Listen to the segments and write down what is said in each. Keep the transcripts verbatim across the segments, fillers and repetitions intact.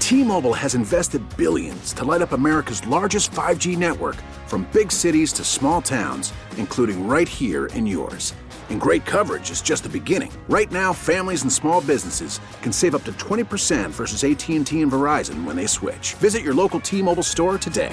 T-Mobile has invested billions to light up America's largest five G network, from big cities to small towns, including right here in yours. And great coverage is just the beginning. Right now, families and small businesses can save up to twenty percent versus A T and T and Verizon when they switch. Visit your local T-Mobile store today.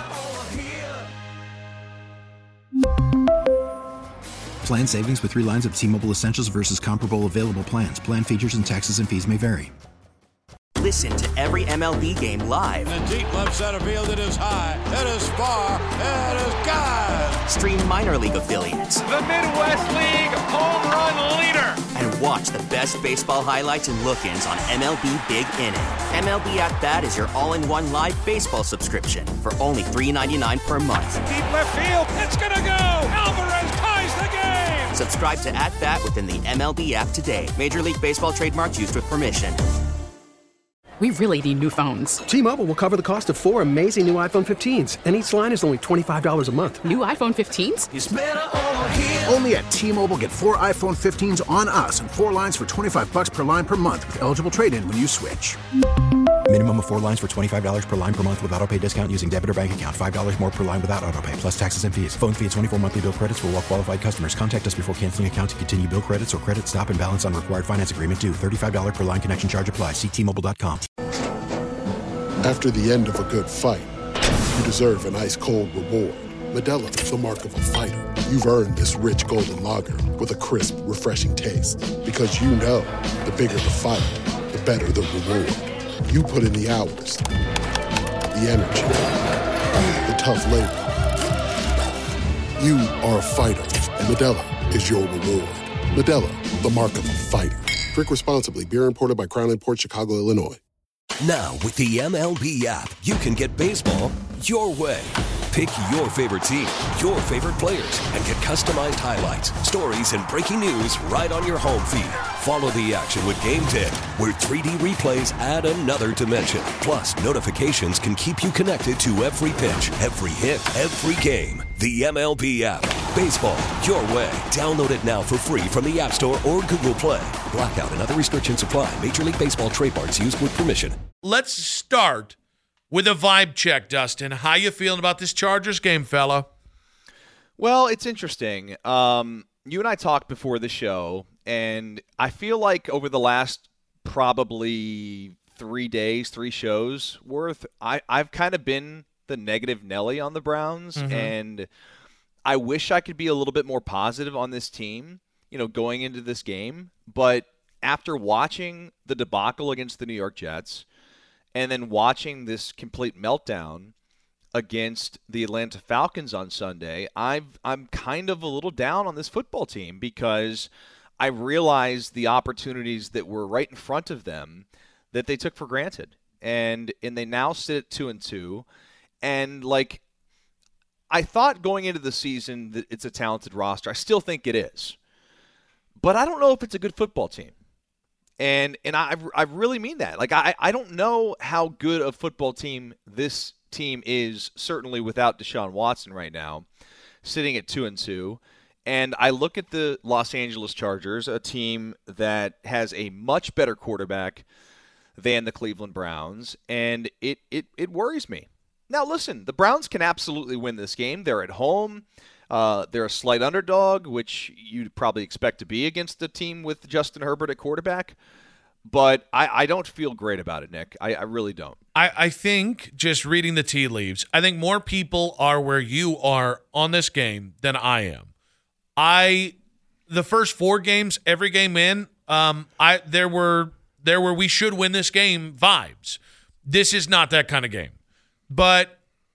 Plan savings with three lines of T-Mobile Essentials versus comparable available plans. Plan features and taxes and fees may vary. Listen to every M L B game live. In the deep left center field, it is high, it is far, it is gone. Stream minor league affiliates. The Midwest League home run leader. And watch the best baseball highlights and look-ins on M L B Big Inning. M L B At Bat is your all-in-one live baseball subscription for only three dollars and ninety-nine cents per month. Deep left field, it's gonna go. Alvarez ties the game. Subscribe to At Bat within the M L B app today. Major League Baseball trademarks used with permission. We really need new phones. T-Mobile will cover the cost of four amazing new iPhone fifteens, and each line is only twenty-five dollars a month. New iPhone fifteens? It's better over here. Only at T-Mobile, get four iPhone fifteens on us and four lines for twenty-five dollars per line per month with eligible trade-in when you switch. Minimum of four lines for twenty-five dollars per line per month with autopay discount using debit or bank account. five dollars more per line without autopay, plus taxes and fees. Phone fee at twenty-four monthly bill credits for well-qualified customers. Contact us before canceling account to continue bill credits or credit stop and balance on required finance agreement due. thirty-five dollars per line connection charge applies. See T Mobile dot com. After the end of a good fight, you deserve an ice-cold reward. Modelo is the mark of a fighter. You've earned this rich golden lager with a crisp, refreshing taste. Because you know, the bigger the fight, the better the reward. You put in the hours, the energy, the tough labor. You are a fighter, and Modelo is your reward. Modelo, the mark of a fighter. Drink responsibly. Beer imported by Crown Imports, Chicago, Illinois. Now, with the M L B app, you can get baseball your way. Pick your favorite team, your favorite players, and get customized highlights, stories, and breaking news right on your home feed. Follow the action with Game ten, where three D replays add another dimension. Plus, notifications can keep you connected to every pitch, every hit, every game. The M L B app. Baseball your way. Download it now for free from the App Store or Google Play. Blackout and other restrictions apply. Major League Baseball trademarks used with permission. Let's start with a vibe check, Dustin. How you feeling about this Chargers game, fella? Well, it's interesting. Um, you and I talked before the show, and I feel like over the last probably three days, three shows worth, I, I've kind of been the negative Nelly on the Browns, mm-hmm. and I wish I could be a little bit more positive on this team, you know, going into this game. But after watching the debacle against the New York Jets, and then watching this complete meltdown against the Atlanta Falcons on Sunday, I've, I'm kind of a little down on this football team because I realized the opportunities that were right in front of them that they took for granted. And and they now sit at two and two. And, like, I thought going into the season that it's a talented roster. I still think it is. But I don't know if it's a good football team. And and I I really mean that. Like, I, I don't know how good a football team this team is, certainly without Deshaun Watson right now, sitting at two and two. And I look at the Los Angeles Chargers, a team that has a much better quarterback than the Cleveland Browns, and it it, it worries me. Now, listen, the Browns can absolutely win this game. They're at home. Uh, they're a slight underdog, which you'd probably expect to be against a team with Justin Herbert at quarterback. But I, I don't feel great about it, Nick. I, I really don't. I, I think, just reading the tea leaves, I think more people are where you are on this game than I am. I, the first four games, every game in, um, I there were there were we should win this game vibes. This is not that kind of game. But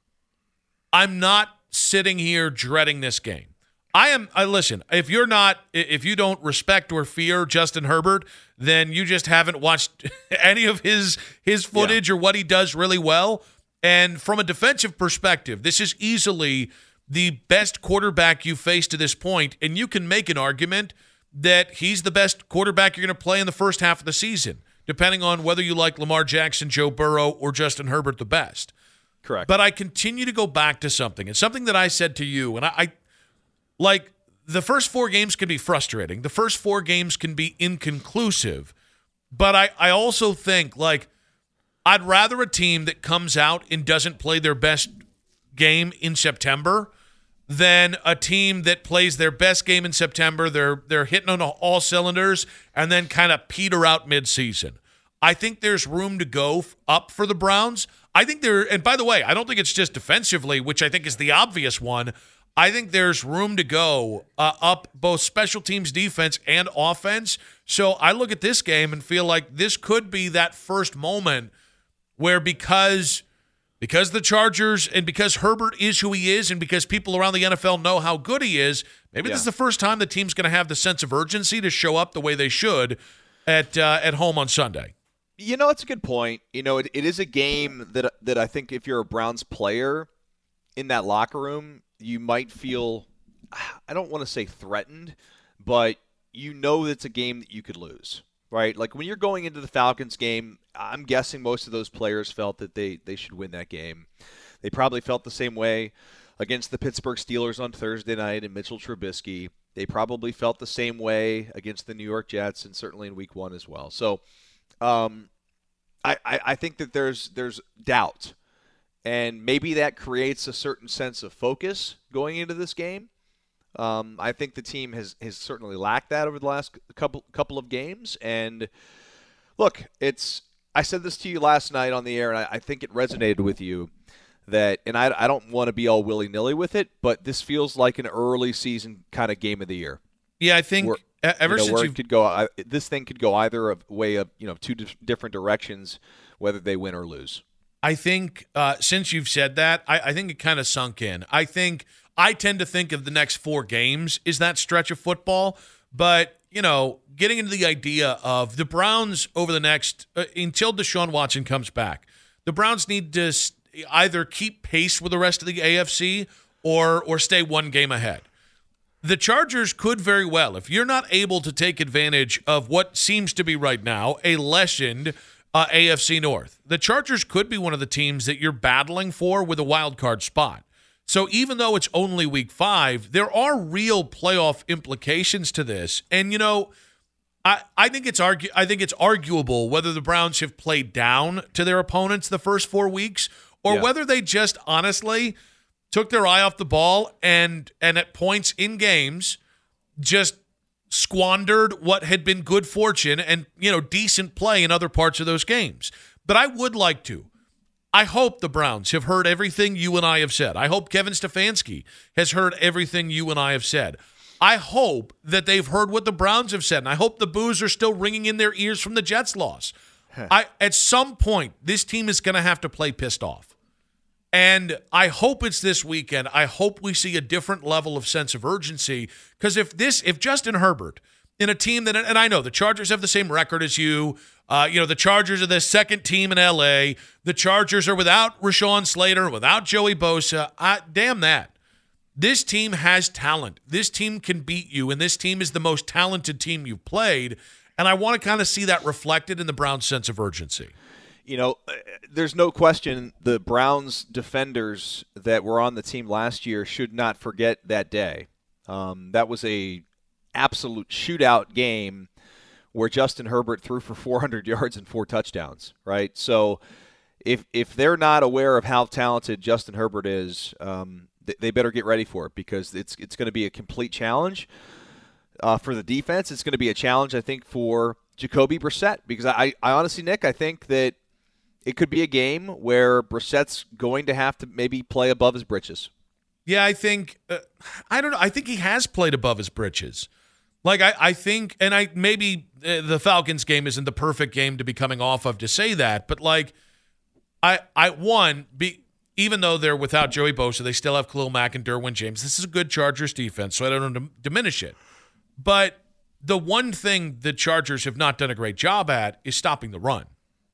I'm not sitting here dreading this game. I am, I listen, if you're not, if you don't respect or fear Justin Herbert, then you just haven't watched any of his his footage yeah. or what he does really well. And from a defensive perspective, this is easily the best quarterback you faced to this point, and you can make an argument that he's the best quarterback you're going to play in the first half of the season, depending on whether you like Lamar Jackson, Joe Burrow, or Justin Herbert the best. Correct. But I continue to go back to something. It's something that I said to you, and I, I like the first four games can be frustrating. The first four games can be inconclusive. But I, I also think, like, I'd rather a team that comes out and doesn't play their best game in September than a team that plays their best game in September. They're they're hitting on all cylinders and then kind of peter out midseason. I think there's room to go f- up for the Browns. I think there, and by the way, I don't think it's just defensively, which I think is the obvious one. I think there's room to go uh, up both special teams defense and offense. So I look at this game and feel like this could be that first moment where because because the Chargers and because Herbert is who he is and because people around the N F L know how good he is, maybe yeah. this is the first time the team's going to have the sense of urgency to show up the way they should at uh, at home on Sunday. You know, it's a good point. You know, it, it is a game that that I think if you're a Browns player in that locker room, you might feel, I don't want to say threatened, but you know it's a game that you could lose, right? Like when you're going into the Falcons game, I'm guessing most of those players felt that they, they should win that game. They probably felt the same way against the Pittsburgh Steelers on Thursday night and Mitchell Trubisky. They probably felt the same way against the New York Jets and certainly in week one as well. So um, I, I, I think that there's there's doubt. And maybe that creates a certain sense of focus going into this game. Um, I think the team has, has certainly lacked that over the last couple couple of games. And look, it's I said this to you last night on the air, and I, I think it resonated with you that, and I, I don't want to be all willy-nilly with it, but this feels like an early season kind of game of the year. Yeah, I think where, ever you know, since where you could go, I, this thing could go either a way of you know two di- different directions, whether they win or lose. I think uh, since you've said that, I, I think it kind of sunk in. I think I tend to think of the next four games is that stretch of football. But, you know, getting into the idea of the Browns over the next uh, – until Deshaun Watson comes back, the Browns need to either keep pace with the rest of the A F C or or stay one game ahead. The Chargers could very well, if you're not able to take advantage of what seems to be right now a lessened – Uh, A F C North. The Chargers could be one of the teams that you're battling for with a wild card spot. So even though it's only week five, there are real playoff implications to this. And, you know, I, I think it's argu- I think it's arguable whether the Browns have played down to their opponents the first four weeks or yeah. whether they just honestly took their eye off the ball and and at points in games just squandered what had been good fortune and, you know, decent play in other parts of those games. But I would like to. I hope the Browns have heard everything you and I have said. I hope Kevin Stefanski has heard everything you and I have said. I hope that they've heard what the Browns have said, and I hope the boos are still ringing in their ears from the Jets loss. Huh. I at some point, this team is going to have to play pissed off. And I hope it's this weekend. I hope we see a different level of sense of urgency. Because if this, if Justin Herbert in a team that, and I know the Chargers have the same record as you, uh, you know, the Chargers are the second team in L A. The Chargers are without Rashawn Slater, without Joey Bosa. I, damn that. This team has talent. This team can beat you, and this team is the most talented team you've played. And I want to kind of see that reflected in the Browns' sense of urgency. You know, there's no question the Browns defenders that were on the team last year should not forget that day. Um, that was a absolute shootout game where Justin Herbert threw for four hundred yards and four touchdowns, right? So if if they're not aware of how talented Justin Herbert is, um, th- they better get ready for it because it's it's going to be a complete challenge uh, for the defense. It's going to be a challenge, I think, for Jacoby Brissett because I, I honestly, Nick, I think that it could be a game where Brissett's going to have to maybe play above his britches. Yeah, I think uh, I don't know. I think he has played above his britches. Like I, I think, and I maybe uh, the Falcons game isn't the perfect game to be coming off of to say that, but like I, I one be even though they're without Joey Bosa, they still have Khalil Mack and Derwin James. This is a good Chargers defense, so I don't want to diminish it. But the one thing the Chargers have not done a great job at is stopping the run.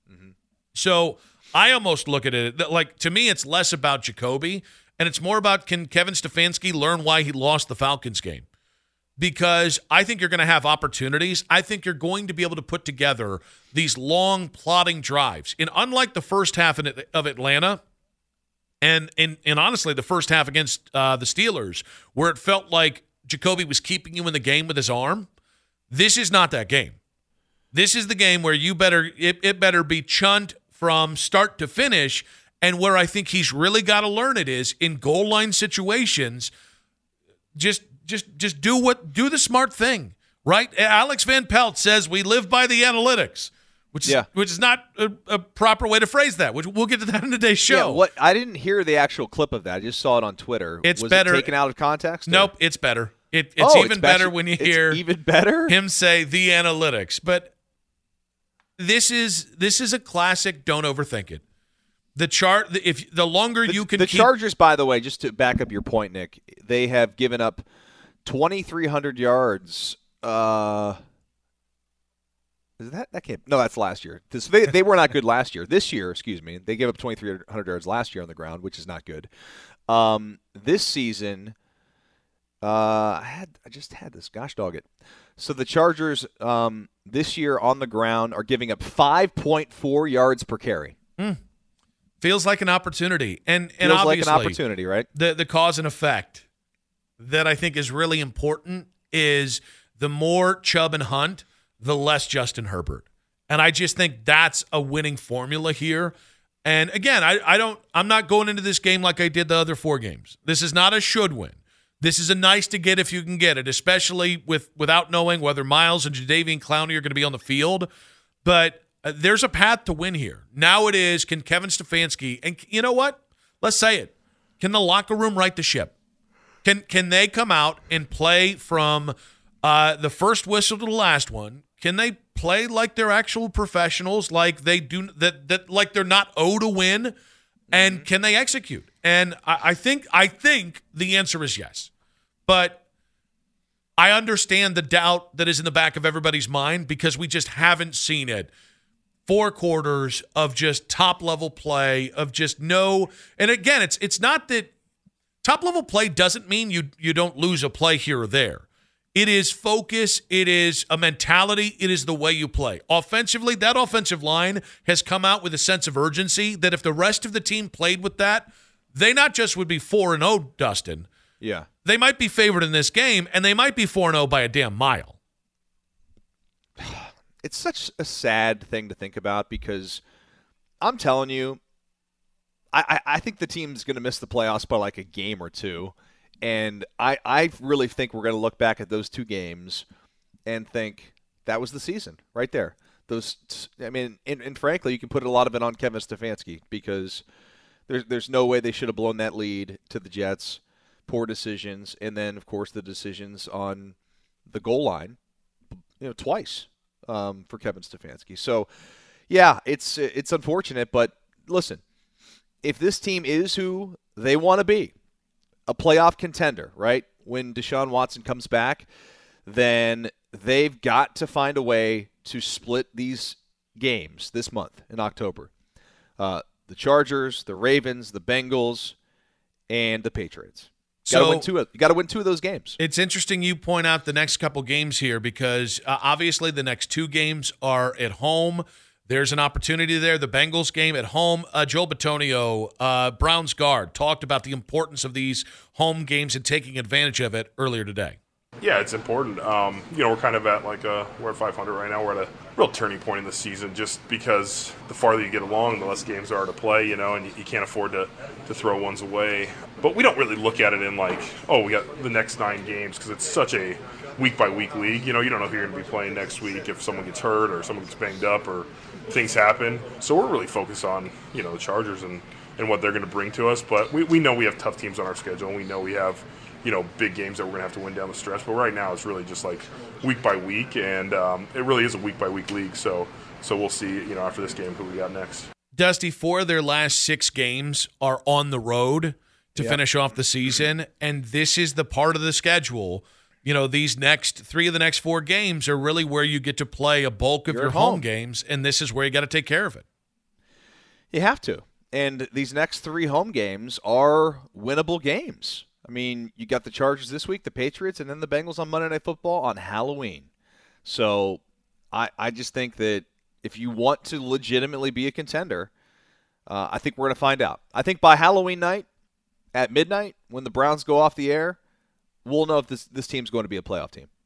So I almost look at it like, to me, it's less about Jacoby, and it's more about can Kevin Stefanski learn why he lost the Falcons game? Because I think you're going to have opportunities. I think you're going to be able to put together these long, plodding drives. And unlike the first half of Atlanta, and, and, and honestly, the first half against uh, the Steelers, where it felt like Jacoby was keeping you in the game with his arm, this is not that game. This is the game where you better it, it better be chunt from start to finish. And where I think he's really got to learn it is in goal line situations, just just just do what do the smart thing, right? Alex Van Pelt says we live by the analytics, which is, yeah. which is not a, a proper way to phrase that. Which we'll get to that in today's show. Yeah, what I didn't hear the actual clip of that. I just saw it on Twitter. It's Was better it taken out of context? Or? Nope, it's better. It, it's oh, even it's better when you it's hear even better him say the analytics. But this is this is a classic. Don't overthink it. The chart. If the longer the, you can, the keep, Chargers, by the way, just to back up your point, Nick, they have given up twenty-three hundred yards. Uh, is that that can't? No, that's last year. This, they they were not good last year. This year, excuse me, they gave up twenty-three hundred yards last year on the ground, which is not good. Um, this season, uh, I had I just had this. Gosh dog it. So the Chargers um, this year on the ground are giving up five point four yards per carry. Mm. Feels like an opportunity, and and Feels obviously like an opportunity, right? The the cause and effect that I think is really important is the more Chubb and Hunt, the less Justin Herbert, and I just think that's a winning formula here. And again, I I don't I'm not going into this game like I did the other four games. This is not a should win. This is a nice to get if you can get it, especially with without knowing whether Miles and Jadeveon Clowney are going to be on the field, but. Uh, there's a path to win here. Now it is, can Kevin Stefanski, and you know what? Let's say it. Can the locker room right the ship? Can can they come out and play from uh, the first whistle to the last one? Can they play like they're actual professionals, like they do that that like they're not owed a win? And mm-hmm. can they execute? And I, I think I think the answer is yes. But I understand the doubt that is in the back of everybody's mind because we just haven't seen it. Four quarters of just top-level play, of just no – and again, it's it's not that top-level play doesn't mean you you don't lose a play here or there. It is focus. It is a mentality. It is the way you play. Offensively, that offensive line has come out with a sense of urgency that if the rest of the team played with that, they not just would be four and oh, Dustin. Yeah. They might be favored in this game, and they might be four and oh by a damn mile. It's such a sad thing to think about because I'm telling you, I, I, I think the team's going to miss the playoffs by like a game or two. And I, I really think we're going to look back at those two games and think that was the season right there. Those, I mean, and, and frankly, you can put a lot of it on Kevin Stefanski because there's, there's no way they should have blown that lead to the Jets. Poor decisions. And then, of course, the decisions on the goal line, you know, twice. Um, for Kevin Stefanski. So, yeah, it's it's unfortunate, but listen, if this team is who they want to be, a playoff contender, right, when Deshaun Watson comes back, then they've got to find a way to split these games this month in October. Uh, the Chargers, the Ravens, the Bengals, and the Patriots. You got to win two. You got to win two of those games. It's interesting you point out the next couple games here because uh, obviously the next two games are at home. There's an opportunity there. The Bengals game at home. Uh, Joel Bitonio, uh, Browns guard, talked about the importance of these home games and taking advantage of it earlier today. Yeah, it's important. Um, you know, we're kind of at like a we're at five hundred right now. We're at a real turning point in the season, just because the farther you get along, the less games there are to play. You know, and you, you can't afford to to throw ones away. But we don't really look at it in like, oh, we got the next nine games because it's such a week by week league. You know, you don't know if you're going to be playing next week if someone gets hurt or someone gets banged up or things happen. So we're really focused on you know the Chargers and, and what they're going to bring to us. But we we know we have tough teams on our schedule, and we know we have. You know, big games that we're going to have to win down the stretch. But right now it's really just like week by week, and um, it really is a week-by-week league. So so we'll see, you know, after this game who we got next. Dusty, four of their last six games are on the road to yep. finish off the season, and this is the part of the schedule. You know, these next three of the next four games are really where you get to play a bulk of You're your home. home games, and this is where you got to take care of it. You have to. And these next three home games are winnable games. I mean, you got the Chargers this week, the Patriots, and then the Bengals on Monday Night Football on Halloween. So I, I just think that if you want to legitimately be a contender, uh, I think we're going to find out. I think by Halloween night at midnight when the Browns go off the air, we'll know if this, this team's going to be a playoff team.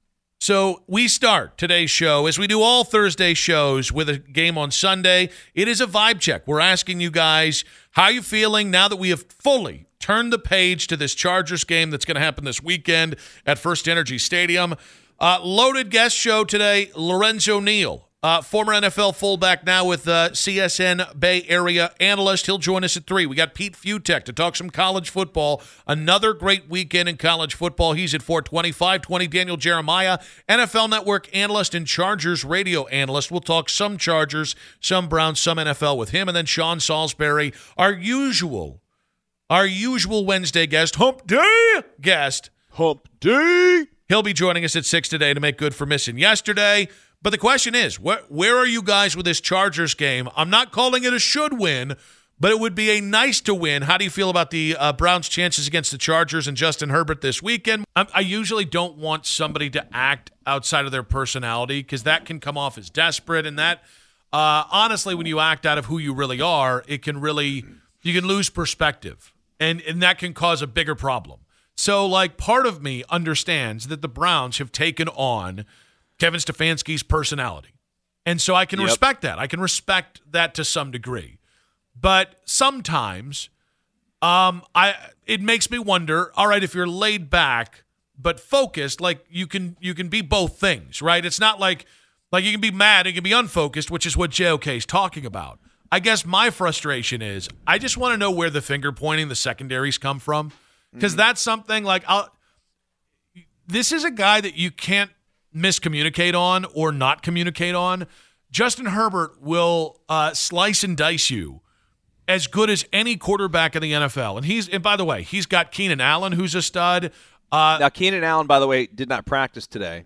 So we start today's show, as we do all Thursday shows, with a game on Sunday. It is a vibe check. We're asking you guys, how are you feeling now that we have fully turned the page to this Chargers game that's going to happen this weekend at First Energy Stadium? Uh, loaded guest show today, Lorenzo Neal. Uh, former N F L fullback, now with uh, C S N Bay Area analyst. He'll join us at three. We got Pete Futek to talk some college football. Another great weekend in college football. He's at four twenty, five twenty. Daniel Jeremiah, N F L Network analyst and Chargers radio analyst. We'll talk some Chargers, some Browns, some N F L with him. And then Sean Salisbury, our usual, our usual Wednesday guest, Hump Day guest. Hump Day. He'll be joining us at six today to make good for missing yesterday. But the question is, where, where are you guys with this Chargers game? I'm not calling it a should win, but it would be a nice to win. How do you feel about the uh, Browns' chances against the Chargers and Justin Herbert this weekend? I, I usually don't want somebody to act outside of their personality because that can come off as desperate. And that, uh, honestly, when you act out of who you really are, it can really, you can lose perspective. And, and that can cause a bigger problem. So, like, part of me understands that the Browns have taken on Kevin Stefanski's personality. And so I can yep. respect that. I can respect that to some degree. But sometimes um, I it makes me wonder, all right, if you're laid back but focused, like you can you can be both things, right? It's not like like you can be mad and you can be unfocused, which is what J O K is talking about. I guess my frustration is I just want to know where the finger pointing, the secondaries come from. Because mm-hmm. that's something like I'll, this is a guy that you can't miscommunicate on or not communicate on. Justin Herbert will uh, slice and dice you as good as any quarterback in the N F L. And he's and by the way, he's got Keenan Allen, who's a stud. Uh, now, Keenan Allen, by the way, did not practice today.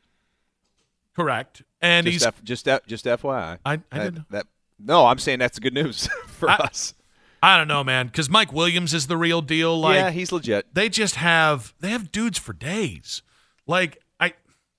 Correct. And just he's F, just F, just F Y I. I, I that, didn't know. That, no, I'm saying that's good news for I, us. I don't know, man, because Mike Williams is the real deal. Like, yeah, he's legit. They just have they have dudes for days. Like I,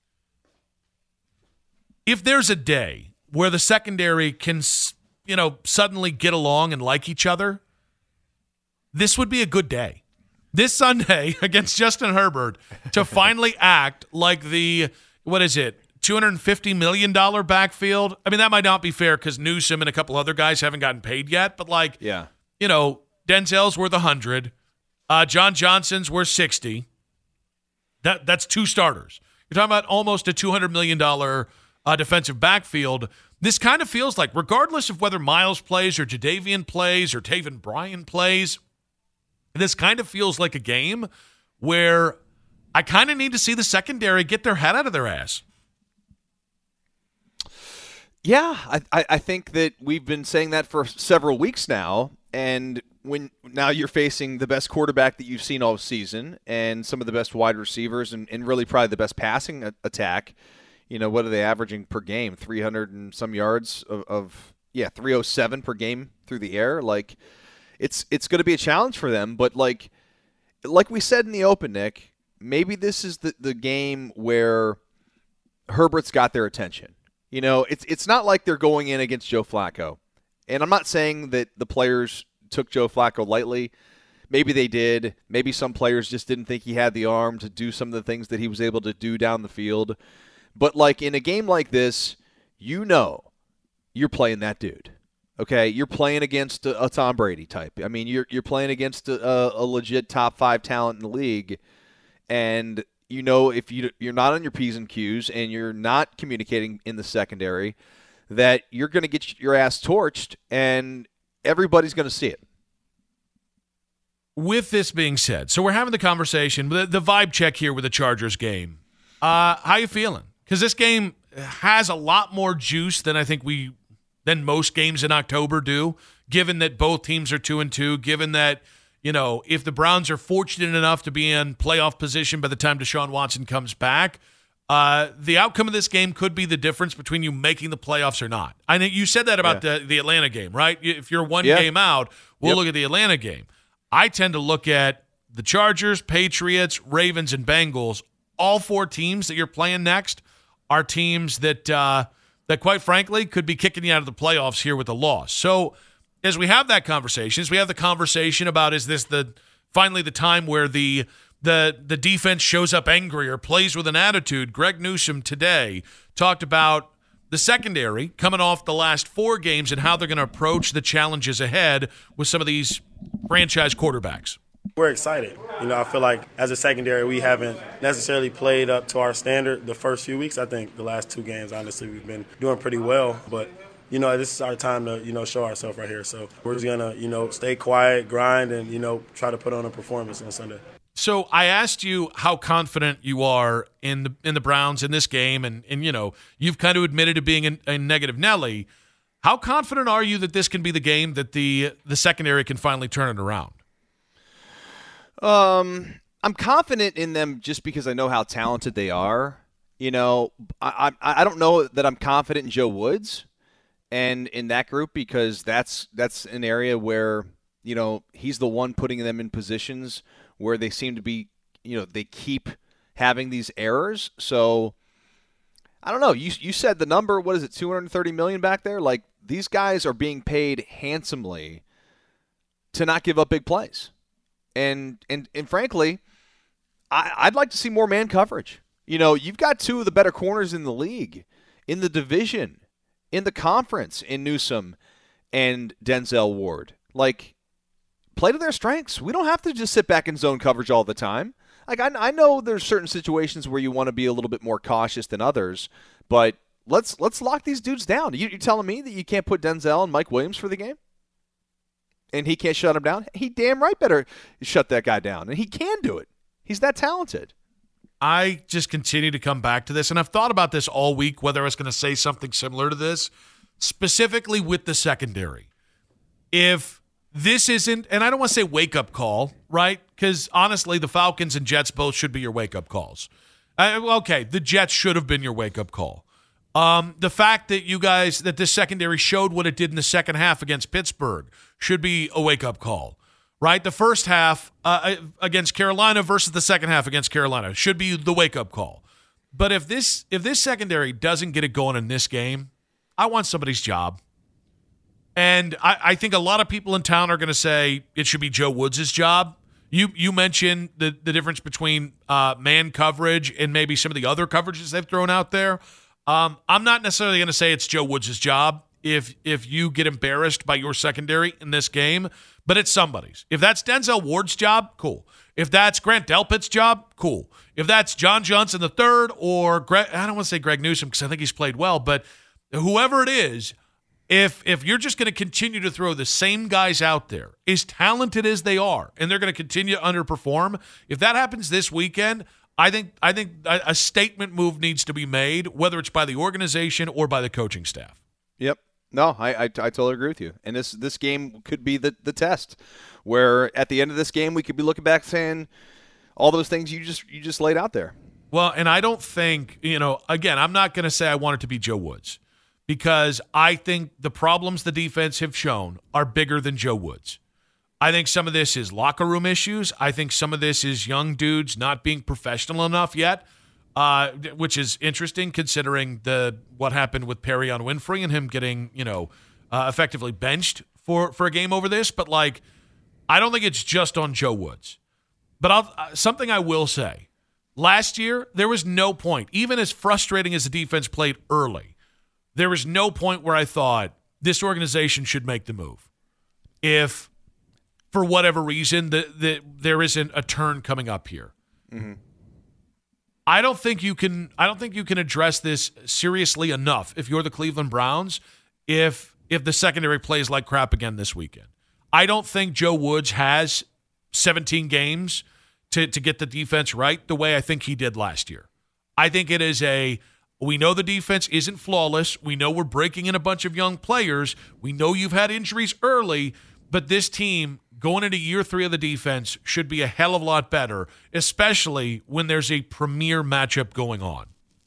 if there's a day where the secondary can, you know, suddenly get along and like each other, this would be a good day. This Sunday against Justin Herbert to finally act like the what is it? two hundred fifty million dollars backfield. I mean, that might not be fair because Newsome and a couple other guys haven't gotten paid yet, but like, yeah. you know, Denzel's worth one hundred. Uh, John Johnson's worth sixty. That That's two starters. You're talking about almost a two hundred million dollars uh, defensive backfield. This kind of feels like, regardless of whether Miles plays or Jadeveon plays or Taven Bryan plays, this kind of feels like a game where I kind of need to see the secondary get their head out of their ass. Yeah, I, I think that we've been saying that for several weeks now, and when now you're facing the best quarterback that you've seen all season and some of the best wide receivers and, and really probably the best passing a- attack. You know, what are they averaging per game? three hundred and some yards of, of yeah, three oh seven per game through the air. Like, it's it's going to be a challenge for them, but like like we said in the open, Nick, maybe this is the, the game where Herbert's got their attention. You know, it's it's not like they're going in against Joe Flacco. And I'm not saying that the players took Joe Flacco lightly. Maybe they did. Maybe some players just didn't think he had the arm to do some of the things that he was able to do down the field. But, like, in a game like this, you know you're playing that dude. Okay? You're playing against a, a Tom Brady type. I mean, you're you're playing against a, a legit top five talent in the league. And you know, if you, you're not on your P's and Q's and you're not communicating in the secondary, that you're going to get your ass torched and everybody's going to see it. With this being said, so we're having the conversation, the, the vibe check here with the Chargers game. Uh, how you feeling? Because this game has a lot more juice than I think we, than most games in October do, given that both teams are two and two, given that, you know, if the Browns are fortunate enough to be in playoff position by the time Deshaun Watson comes back, uh, the outcome of this game could be the difference between you making the playoffs or not. I know you said that about yeah. the, the Atlanta game, right? If you're one yeah. game out, we'll yep. look at the Atlanta game. I tend to look at the Chargers, Patriots, Ravens, and Bengals. All four teams that you're playing next are teams that, uh, that quite frankly, could be kicking you out of the playoffs here with a loss. So, as we have that conversation, as we have the conversation about is this the finally the time where the the the defense shows up angry or plays with an attitude. Greg Newsome today talked about the secondary coming off the last four games and how they're going to approach the challenges ahead with some of these franchise quarterbacks. We're excited. You know, I feel like as a secondary, we haven't necessarily played up to our standard the first few weeks. I think the last two games, honestly, we've been doing pretty well. But, you know, this is our time to, you know, show ourselves right here. So we're just going to, you know, stay quiet, grind, and, you know, try to put on a performance on Sunday. So I asked you how confident you are in the in the Browns in this game, and, and you know, you've kind of admitted to being a, a negative Nelly. How confident are you that this can be the game that the the secondary can finally turn it around? Um, I'm confident in them just because I know how talented they are. You know, I I, I don't know that I'm confident in Joe Woods and in that group because that's that's an area where, you know, he's the one putting them in positions where they seem to be, you know, they keep having these errors. So I don't know. You you said the number, what is it, two hundred thirty million dollars back there? Like, these guys are being paid handsomely to not give up big plays. And and and frankly, I, I'd like to see more man coverage. You know, you've got two of the better corners in the league, in the division, in the conference, in Newsome and Denzel Ward. Like, play to their strengths. We don't have to just sit back in zone coverage all the time. Like, I, I know there's certain situations where you want to be a little bit more cautious than others, but let's let's lock these dudes down. You, you're telling me that you can't put Denzel and Mike Williams for the game? And he can't shut him down? He damn right better shut that guy down. And he can do it. He's that talented. I just continue to come back to this, and I've thought about this all week, whether I was going to say something similar to this, specifically with the secondary. If this isn't, and I don't want to say wake-up call, right? Because honestly, the Falcons and Jets both should be your wake-up calls. Uh, okay, the Jets should have been your wake-up call. Um, the fact that you guys, that this secondary showed what it did in the second half against Pittsburgh should be a wake-up call, right? The first half uh, against Carolina versus the second half against Carolina should be the wake-up call. But if this if this secondary doesn't get it going in this game, I want somebody's job. And I, I think a lot of people in town are going to say it should be Joe Woods' job. You you mentioned the, the difference between uh, man coverage and maybe some of the other coverages they've thrown out there. Um, I'm not necessarily going to say it's Joe Woods' job if if you get embarrassed by your secondary in this game, but it's somebody's. If that's Denzel Ward's job, cool. If that's Grant Delpit's job, cool. If that's John Johnson the third or Greg, I don't want to say Greg Newsome because I think he's played well, but whoever it is, if if you're just going to continue to throw the same guys out there, as talented as they are, and they're going to continue to underperform, if that happens this weekend, I think I think a statement move needs to be made, whether it's by the organization or by the coaching staff. Yep. No, I, I, I totally agree with you. And this this game could be the, the test, where at the end of this game we could be looking back saying all those things you just you just laid out there. Well, and I don't think, you know, again, I'm not going to say I want it to be Joe Woods because I think the problems the defense have shown are bigger than Joe Woods. I think some of this is locker room issues. I think some of this is young dudes not being professional enough yet, uh, which is interesting considering the what happened with Perion Winfrey and him getting, you know, uh, effectively benched for, for a game over this. But, like, I don't think it's just on Joe Woods. But I'll, uh, something I will say, last year there was no point, even as frustrating as the defense played early, there was no point where I thought this organization should make the move. If for whatever reason, the, the, there isn't a turn coming up here. Mm-hmm. I don't think you can. I don't think you can address this seriously enough if you're the Cleveland Browns. If if the secondary plays like crap again this weekend, I don't think Joe Woods has seventeen games to to get the defense right the way I think he did last year. I think it is a. We know the defense isn't flawless. We know we're breaking in a bunch of young players. We know you've had injuries early, but this team, going into year three of the defense, should be a hell of a lot better, especially when there's a premier matchup going on.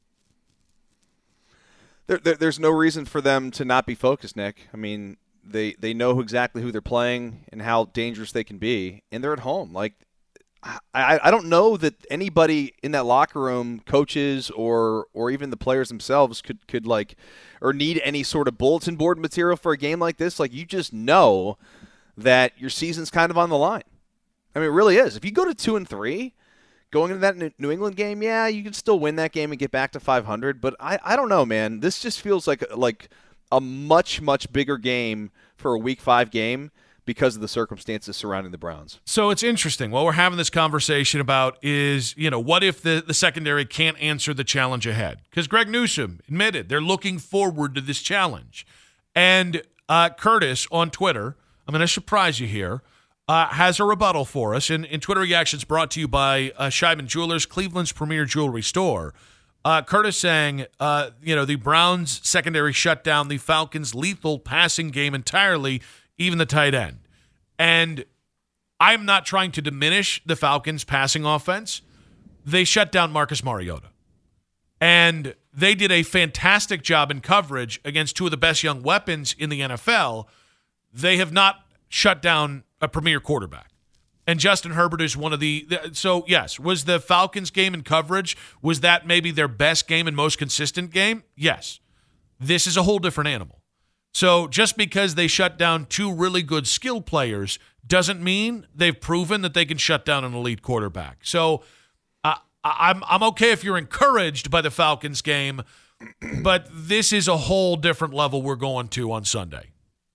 There, there, there's no reason for them to not be focused, Nick. I mean, they they know exactly who they're playing and how dangerous they can be, and they're at home. Like, I, I don't know that anybody in that locker room, coaches or or even the players themselves, could could like or need any sort of bulletin board material for a game like this. Like, you just know that your season's kind of on the line. I mean, it really is. If you go to two and three, going into that New England game, yeah, you can still win that game and get back to five hundred. But I, I don't know, man. This just feels like like a much, much bigger game for a Week five game because of the circumstances surrounding the Browns. So it's interesting. What we're having this conversation about is, you know, what if the, the secondary can't answer the challenge ahead? Because Greg Newsome admitted they're looking forward to this challenge. And uh, Curtis on Twitter, I'm going to surprise you here, uh, has a rebuttal for us. And, and Twitter Reactions brought to you by uh, Scheiben Jewelers, Cleveland's premier jewelry store. Uh, Curtis saying, uh, you know, the Browns secondary shut down the Falcons' lethal passing game entirely, even the tight end. And I'm not trying to diminish the Falcons' passing offense. They shut down Marcus Mariota. And they did a fantastic job in coverage against two of the best young weapons in the N F L. They have not shut down a premier quarterback. And Justin Herbert is one of the – so, yes, was the Falcons game in coverage, was that maybe their best game and most consistent game? Yes. This is a whole different animal. So just because they shut down two really good skill players doesn't mean they've proven that they can shut down an elite quarterback. So uh, I'm I'm okay if you're encouraged by the Falcons game, but this is a whole different level we're going to on Sunday.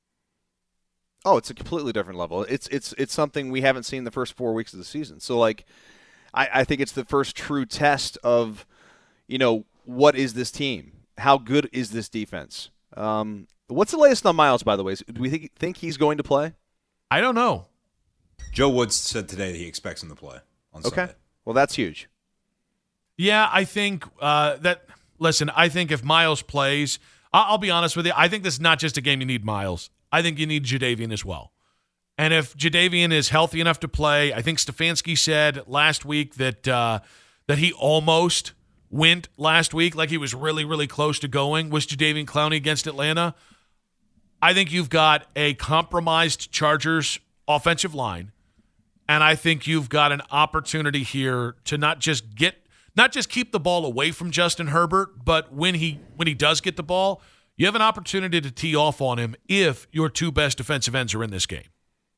Oh, it's a completely different level. It's it's it's something we haven't seen the first four weeks of the season. So, like, I, I think it's the first true test of, you know, what is this team? How good is this defense? Um, what's the latest on Miles, by the way? Do we think, think he's going to play? I don't know. Joe Woods said today that he expects him to play on Sunday. Okay. Well, that's huge. Yeah, I think uh, that – listen, I think if Miles plays – I'll be honest with you. I think this is not just a game you need Miles. I think you need Jadeveon as well. And if Jadeveon is healthy enough to play, I think Stefanski said last week that uh, that he almost went last week, like he was really, really close to going, was Jadeveon Clowney against Atlanta. I think you've got a compromised Chargers offensive line, and I think you've got an opportunity here to not just get, not just keep the ball away from Justin Herbert, but when he when he does get the ball, you have an opportunity to tee off on him if your two best defensive ends are in this game.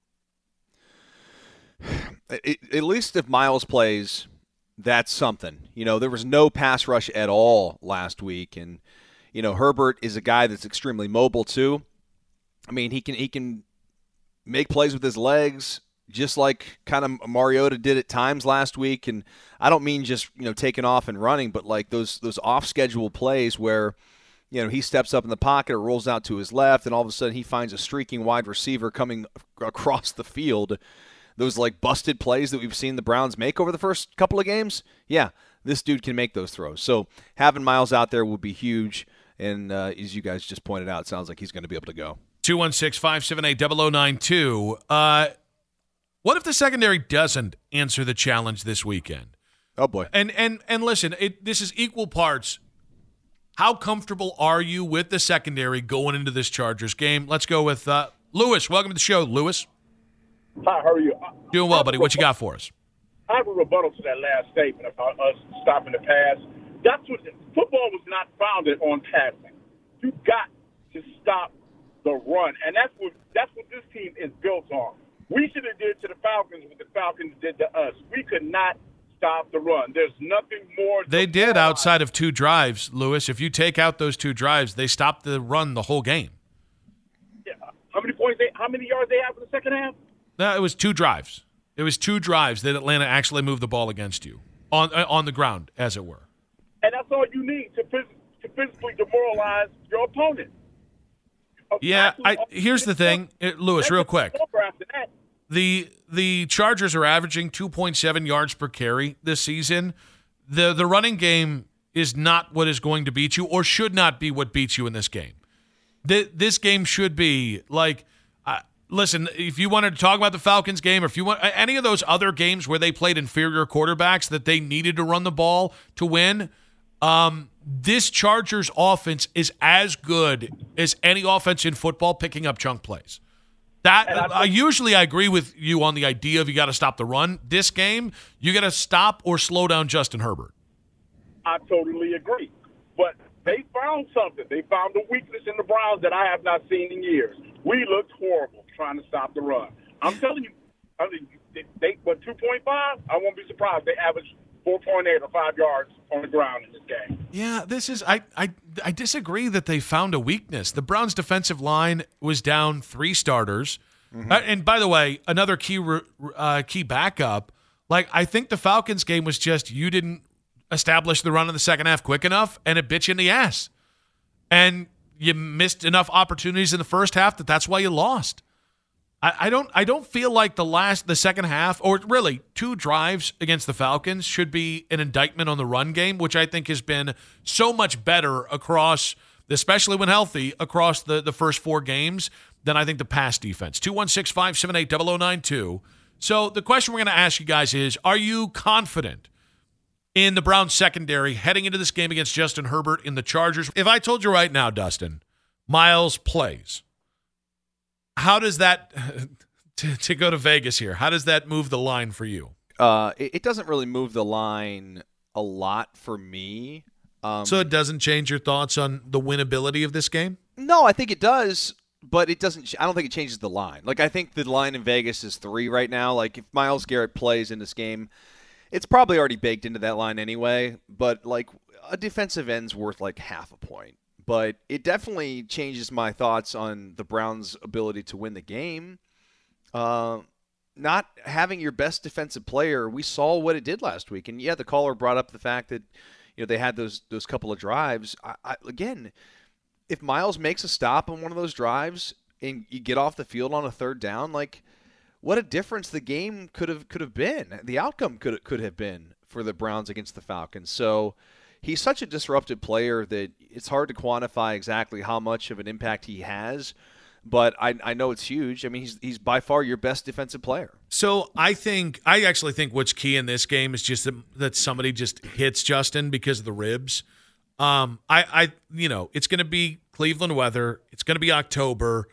At least if Miles plays, that's something. You know, there was no pass rush at all last week, and you know Herbert is a guy that's extremely mobile too. I mean, he can he can make plays with his legs, just like kind of Mariota did at times last week. And I don't mean just you know taking off and running, but like those those off schedule plays where you know he steps up in the pocket or rolls out to his left, and all of a sudden he finds a streaking wide receiver coming across the field. Those like busted plays that we've seen the Browns make over the first couple of games, yeah, this dude can make those throws. So having Miles out there would be huge. And uh, as you guys just pointed out, it sounds like he's going to be able to go. two one six, five seven eight, zero zero nine two. Uh, what if the secondary doesn't answer the challenge this weekend? Oh, boy. And and and listen, it, this is equal parts. How comfortable are you with the secondary going into this Chargers game? Let's go with uh, Lewis. Welcome to the show, Lewis. Hi, how are you? Doing well, buddy. What you got for us? I have a rebuttal to that last statement about us stopping the pass. That's what football was not founded on passing. You got to stop the run, and that's what that's what this team is built on. We should have did to the Falcons what the Falcons did to us. We could not stop the run. There's nothing more. They did outside of two drives, Lewis. If you take out those two drives, they stopped the run the whole game. Yeah. How many points? They, how many yards they have in the second half? No, it was two drives. It was two drives that Atlanta actually moved the ball against you on on the ground, as it were. And that's all you need to phys- to physically demoralize your opponent. Yeah, I, here's the thing, Lewis, real quick. The the Chargers are averaging two point seven yards per carry this season. The the running game is not what is going to beat you or should not be what beats you in this game. The, this game should be like uh, listen, if you wanted to talk about the Falcons game or if you want any of those other games where they played inferior quarterbacks that they needed to run the ball to win, um, this Chargers offense is as good as any offense in football picking up chunk plays. That uh, usually I agree with you on the idea of you got to stop the run. This game, you got to stop or slow down Justin Herbert. I totally agree. But they found something. They found a weakness in the Browns that I have not seen in years. We looked horrible trying to stop the run. I'm telling you, I mean, they, they what two point five? I won't be surprised. They averaged four point eight or five yards on the ground in this game. Yeah, this is I, I I disagree that they found a weakness. The Browns' defensive line was down three starters, mm-hmm. uh, and by the way, another key uh, key backup. Like I think the Falcons game was just you didn't establish the run in the second half quick enough, and it bit you in the ass, and you missed enough opportunities in the first half that that's why you lost. I, I don't I don't feel like the last the second half or really two drives against the Falcons should be an indictment on the run game, which I think has been so much better across, especially when healthy, across the, the first four games than I think the pass defense. two one six, five seven eight, zero zero nine two. So the question we're going to ask you guys is, are you confident in the Browns secondary heading into this game against Justin Herbert in the Chargers? If I told you right now, Dustin, Miles plays, how does that, to, to go to Vegas here, how does that move the line for you? Uh, it, it doesn't really move the line a lot for me. Um, so it doesn't change your thoughts on the winnability of this game? No, I think it does, but it doesn't. I don't think it changes the line. Like, I think the line in Vegas is three right now. Like, if Myles Garrett plays in this game, it's probably already baked into that line anyway. But, like, a defensive end's worth, like, half a point. But it definitely changes my thoughts on the Browns' ability to win the game. Uh, not having your best defensive player, we saw what it did last week. And, yeah, the caller brought up the fact that, you know, they had those those couple of drives. I, I, again, if Myles makes a stop on one of those drives and you get off the field on a third down, like, what a difference the game could have could have been. The outcome could could have been for the Browns against the Falcons. So he's such a disruptive player that it's hard to quantify exactly how much of an impact he has, but I, I know it's huge. I mean, he's he's by far your best defensive player. So I think I actually think what's key in this game is just that, that somebody just hits Justin because of the ribs. Um, I, I you know, it's going to be Cleveland weather. It's going to be October.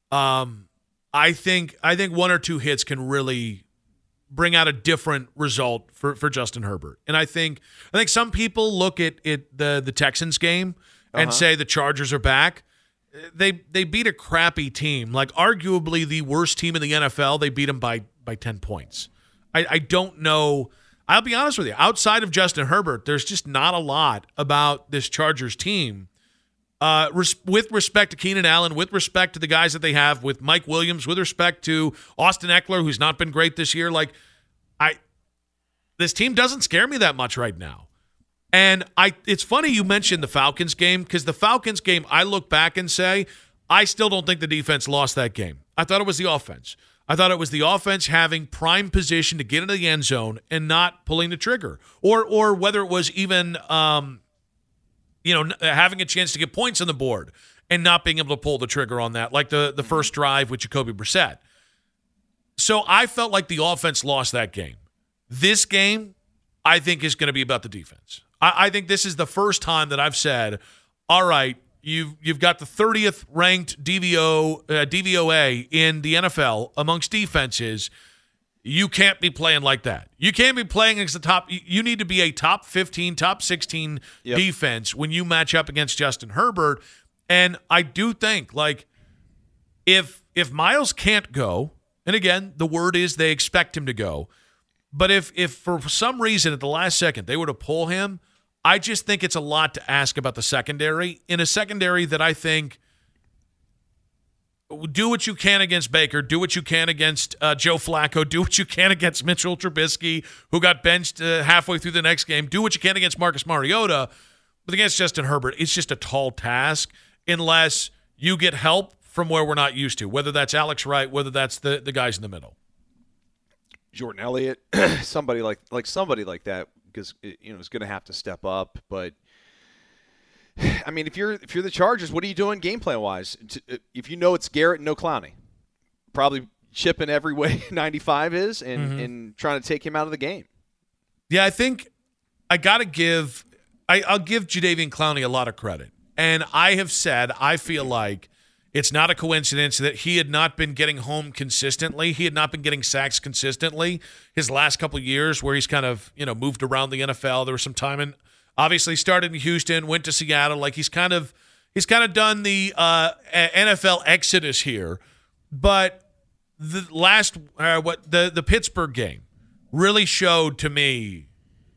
Um, I think I think one or two hits can really bring out a different result for, for Justin Herbert. And I think I think some people look at it the the Texans game and uh-huh. say the Chargers are back. They they beat a crappy team, like arguably the worst team in the N F L. They beat them by by ten points. I, I don't know. I'll be honest with you. Outside of Justin Herbert, there's just not a lot about this Chargers team. Uh, res- with respect to Keenan Allen, with respect to the guys that they have, with Mike Williams, with respect to Austin Eckler, who's not been great this year, like I, this team doesn't scare me that much right now. And I, it's funny you mentioned the Falcons game, because the Falcons game, I look back and say, I still don't think the defense lost that game. I thought it was the offense. I thought it was the offense having prime position to get into the end zone and not pulling the trigger, or or whether it was even. Um, you know, having a chance to get points on the board and not being able to pull the trigger on that, like the, the first drive with Jacoby Brissett. So I felt like the offense lost that game. This game, I think, is going to be about the defense. I, I think this is the first time that I've said, all right, you've, you've got the thirtieth ranked D V O, uh, D V O A in the N F L amongst defenses. You can't be playing like that. You can't be playing against the top. You need to be a top fifteen, top sixteen yep. defense when you match up against Justin Herbert. And I do think, like, if if Myles can't go, and again, the word is they expect him to go, but if if for some reason at the last second they were to pull him, I just think it's a lot to ask about the secondary. In a secondary that I think do what you can against Baker, do what you can against uh, Joe Flacco, do what you can against Mitchell Trubisky, who got benched uh, halfway through the next game, do what you can against Marcus Mariota, but against Justin Herbert, it's just a tall task unless you get help from where we're not used to, whether that's Alex Wright, whether that's the, the guys in the middle. Jordan Elliott, somebody like like somebody like that, because you know is going to have to step up, but I mean, if you're if you're the Chargers, what are you doing game plan wise? If you know it's Garrett and no Clowney, probably chipping every way ninety-five is and, mm-hmm. and trying to take him out of the game. Yeah, I think I got to give I, I'll give Jadeveon Clowney a lot of credit. And I have said I feel like it's not a coincidence that he had not been getting home consistently. He had not been getting sacks consistently his last couple of years where he's kind of, you know, moved around the N F L. There was some time in Obviously started in Houston, went to Seattle. Like he's kind of he's kind of done the uh, N F L exodus here. But the last uh, what the the Pittsburgh game really showed to me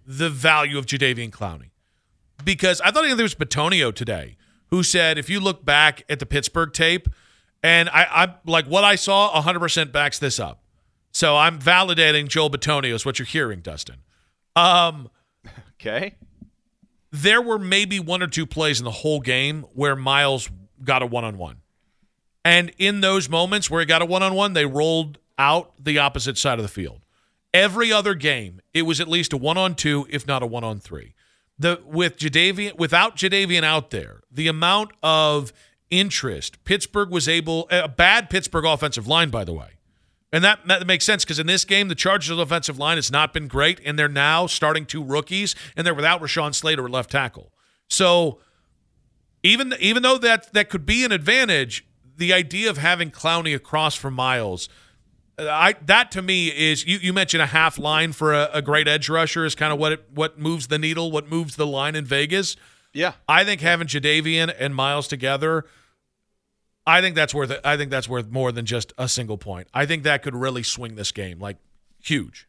the value of Jadeveon Clowney. Because I thought it was Bitonio today who said, if you look back at the Pittsburgh tape, and I, I like what I saw, one hundred percent backs this up. So I'm validating Joel Bitonio is what you're hearing, Dustin. Um, okay. There were maybe one or two plays in the whole game where Miles got a one-on-one. And in those moments where he got a one-on-one, they rolled out the opposite side of the field. Every other game, it was at least a one-on-two, if not a one-on-three. The with Jadeveon, without Jadeveon out there, the amount of interest Pittsburgh was able, a bad Pittsburgh offensive line, by the way. And that, that makes sense because in this game, the Chargers' offensive line has not been great, and they're now starting two rookies, and they're without Rashawn Slater at left tackle. So even, even though that, that could be an advantage, the idea of having Clowney across from Miles, I that to me is, you, you mentioned a half line for a, a great edge rusher is kind of what it, what moves the needle, what moves the line in Vegas. Yeah. I think having Jadeveon and Miles together, I think that's worth it. I think that's worth more than just a single point. I think that could really swing this game, like huge.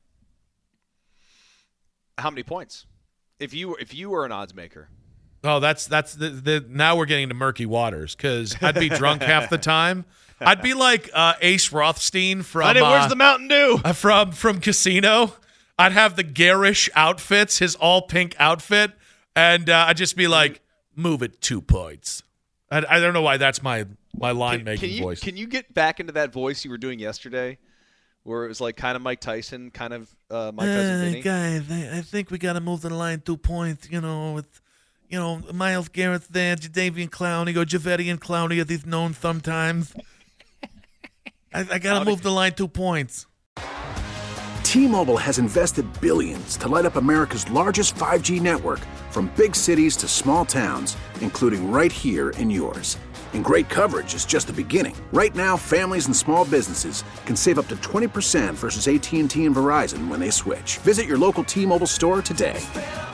How many points? If you were, if you were an odds maker. Oh, that's that's the, the now we're getting into murky waters because I'd be drunk half the time. I'd be like uh, Ace Rothstein from Honey, where's uh, the Mountain Dew? Uh, from from Casino. I'd have the garish outfits, his all pink outfit, and uh, I'd just be like, "Move it two points." I, I don't know why that's my my line can, making can you, voice. Can you get back into that voice you were doing yesterday, where it was like kind of Mike Tyson, kind of uh, Mike Tyson? Uh, Vinny? guys, I, I think we got to move the line two points. You know, with you know Myles Garrett's there, Jadeveon Clowney, or Javedian Clowney, as he's known sometimes. I, I got to move the line two points. T-Mobile has invested billions to light up America's largest five G network, from big cities to small towns, including right here in yours. And great coverage is just the beginning. Right now, families and small businesses can save up to twenty percent versus A T and T and Verizon when they switch. Visit your local T-Mobile store today.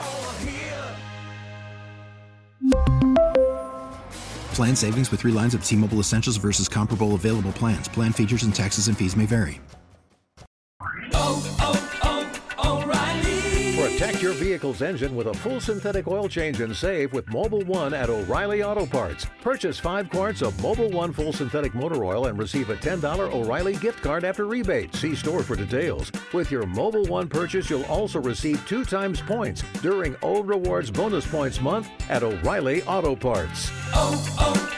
Plan savings with three lines of T-Mobile Essentials versus comparable available plans. Plan features and taxes and fees may vary. Oh, oh, oh, O'Reilly. Protect your vehicle's engine with a full synthetic oil change and save with Mobil one at O'Reilly Auto Parts. Purchase five quarts of Mobil one full synthetic motor oil and receive a ten dollars O'Reilly gift card after rebate. See store for details. With your Mobil one purchase, you'll also receive two times points during O Rewards Bonus Points Month at O'Reilly Auto Parts. Oh,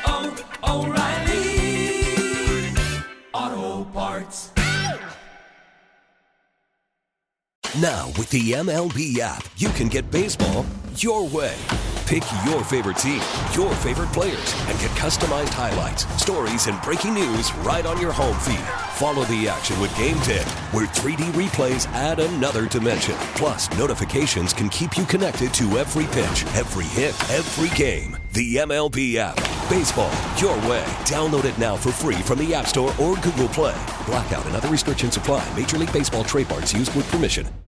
oh, oh, O'Reilly Auto Parts. Now, with the M L B app, you can get baseball your way. Pick your favorite team, your favorite players, and get customized highlights, stories, and breaking news right on your home feed. Follow the action with Game Tip, where three D replays add another dimension. Plus, notifications can keep you connected to every pitch, every hit, every game. The M L B app. Baseball your way. Download it now for free from the App Store or Google Play. Blackout and other restrictions apply. Major League Baseball trademarks used with permission.